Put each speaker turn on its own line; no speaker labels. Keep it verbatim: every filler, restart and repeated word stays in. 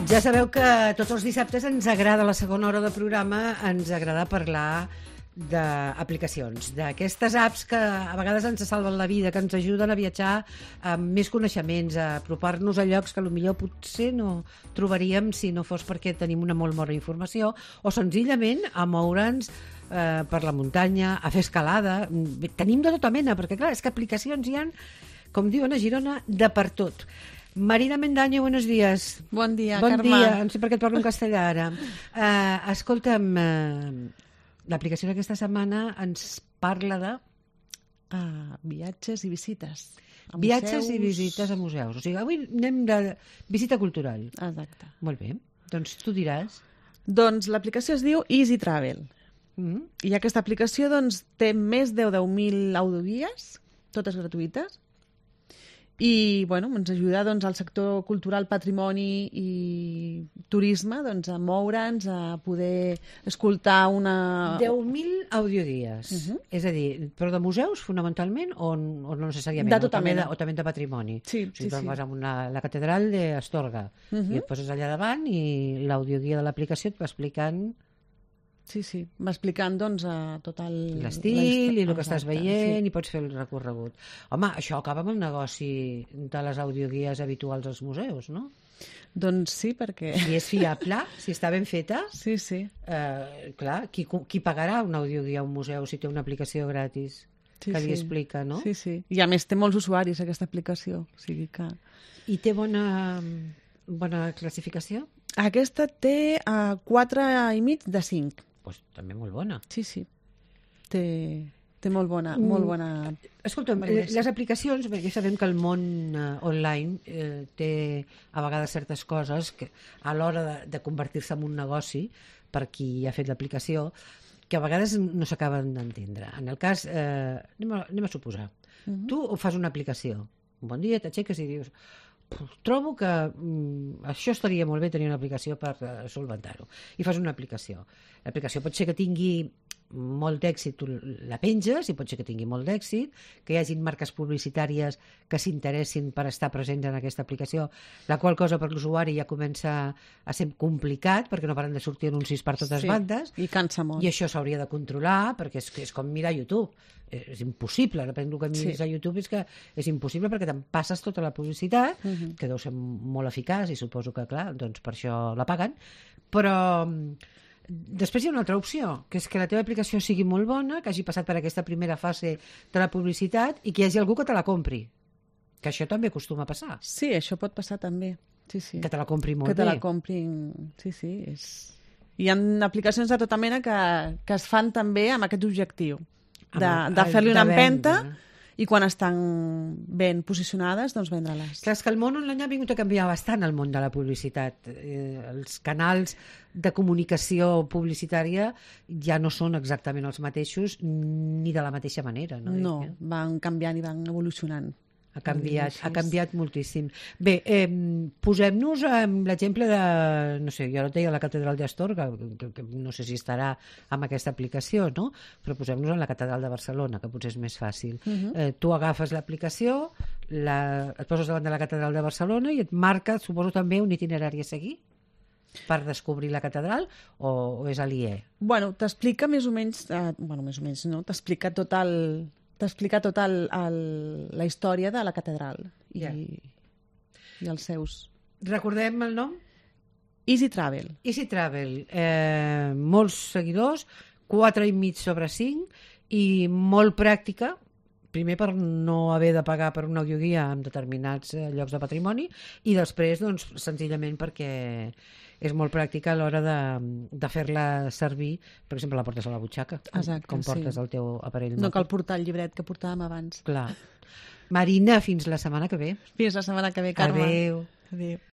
Ja sabeu que tots els dissabtes ens agrada, a la segona hora de programa, ens agrada parlar d'aplicacions, d'aquestes apps que a vegades ens salven la vida, que ens ajuden a viatjar amb més coneixements, a apropar-nos a llocs que potser potser no trobaríem si no fos perquè tenim una molt bona informació, o senzillament a moure'ns eh, per la muntanya, a fer escalada. Tenim de tota mena, perquè clar, és que aplicacions hi ha, com diuen a Girona, de per tot. Marina Mendaño, buenos días.
Bon dia,
bon
Carme.
Bon dia, no sé per què et parlo en castellà ara. Uh, escolta'm, uh, l'aplicació d'aquesta setmana ens parla de...
Uh, viatges i visites. A
viatges
museus...
i visites a museus. O sigui, avui anem de visita cultural.
Exacte.
Molt bé. Doncs tu diràs.
Doncs l'aplicació es diu Easy Travel.
Mm-hmm.
I aquesta aplicació doncs, té més de deu mil audioguies, totes gratuïtes. I bueno, ens ajuda doncs, al sector cultural, patrimoni i turisme doncs, a moure'ns, a poder escoltar una...
deu mil audioguies. Uh-huh. És a dir, però de museus, fonamentalment, o, o no necessàriament?
De tota
o també
mena.
De, o també de patrimoni.
Sí,
o sigui,
sí, sí.
Vas a una, la catedral d'Astorga uh-huh. i et poses allà davant i l'audioguia de l'aplicació et va explicant...
Sí, sí, va explicant doncs, a tot el...
l'estil i el que estàs veient,
sí.
I pots fer el recorregut. Home, això acaba amb el negoci de les audioguies habituals als museus, no?
Doncs sí, perquè...
Si és fiable, si està ben feta,
sí, sí.
Eh, clar, qui, qui pagarà una audioguia a un museu si té una aplicació gratis
sí,
que li
sí.
explica, no?
Sí, sí. I a més té molts usuaris aquesta aplicació, o sigui que...
I té bona, bona classificació?
Aquesta té uh, quatre i mig de cinc.
Pues, també molt bona.
Sí, sí. Té, té molt bona... Mm. Molt bona...
Escolta'm, les aplicacions, perquè sabem que el món uh, online eh, té a vegades certes coses que a l'hora de, de convertir-se en un negoci per qui ha fet l'aplicació que a vegades no s'acaben d'entendre. En el cas, eh, anem, a, anem a suposar, mm-hmm. tu fas una aplicació, un bon dia t'aixeques i dius trobo que mm, això estaria molt bé tenir una aplicació per uh, solventar-ho. I fas una aplicació. L'aplicació pot ser que tingui molt d'èxit, tu la penges, i pot ser que tingui molt d'èxit, que hi hagin marques publicitàries que s'interessin per estar presents en aquesta aplicació, la qual cosa per l'usuari ja comença a ser complicat, perquè no paren de sortir anuncis per totes
sí,
bandes.
I cansa molt.
I això s'hauria de controlar, perquè és, és com mirar YouTube. És impossible, depèn del que miris sí. a YouTube, és que és impossible perquè te'n passes tota la publicitat, uh-huh. que deu ser molt eficaç, i suposo que, clar, doncs per això la paguen, però després hi ha una altra opció, que és que la teva aplicació sigui molt bona, que hagi passat per aquesta primera fase de la publicitat i que hi hagi algú que te la compri. Que això també acostuma a passar.
Sí, això pot passar també. Sí, sí.
Que te la compri molt
bé. Que te
bé.
la comprin... Sí, sí. És... Hi ha aplicacions de tota mena que, que es fan també amb aquest objectiu. De, de fer-li una empenta i quan estan ben posicionades, doncs vendre-les.
Clar, és que el món online ha vingut a canviar bastant el món de la publicitat. Eh, els canals de comunicació publicitària ja no són exactament els mateixos ni de la mateixa manera. No,
no van canviant i van evolucionant.
Ha canviat, ha canviat moltíssim. Bé, eh, posem-nos amb l'exemple de, no sé, jo ara et deia la catedral d'Astorga, que, que no sé si estarà amb aquesta aplicació, no? Però posem-nos en la catedral de Barcelona, que potser és més fàcil. Uh-huh. eh, tu agafes l'aplicació, la, et poses davant de la catedral de Barcelona i et marca, suposo també, un itinerari a seguir per descobrir la catedral, o, o és aliè?
Bueno, t'explica més o menys, eh, bueno, més o menys, no? T'explica tot el... t'explica tota el, el, la història de la catedral i, yeah. i els seus...
Recordem el nom?
Easy Travel.
Easy Travel. Eh, molts seguidors, quatre i mig sobre cinc, i molt pràctica, primer per no haver de pagar per una audioguia en determinats eh, llocs de patrimoni, i després, doncs, senzillament perquè és molt pràctica a l'hora de, de fer-la servir, per exemple, la portes a la butxaca.
Exacte,
com portes
sí.
el teu aparell
no
mòbil.
cal portar el llibret que portàvem abans.
Clar. Marina, fins la setmana que ve.
Fins la setmana que ve, Carme.
Adéu.
Adéu.